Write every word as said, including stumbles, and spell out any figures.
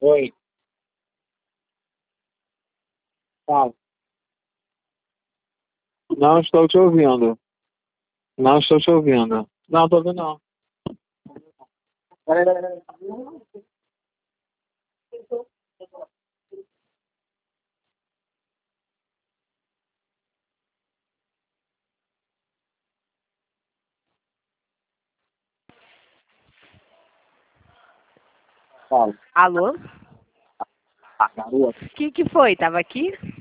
Oi, fala. Não estou te ouvindo. Não estou te ouvindo. Não, estou ouvindo não. Peraí, peraí, peraí. Fala. Alô? Ah, garoto. O que que foi? Tava aqui?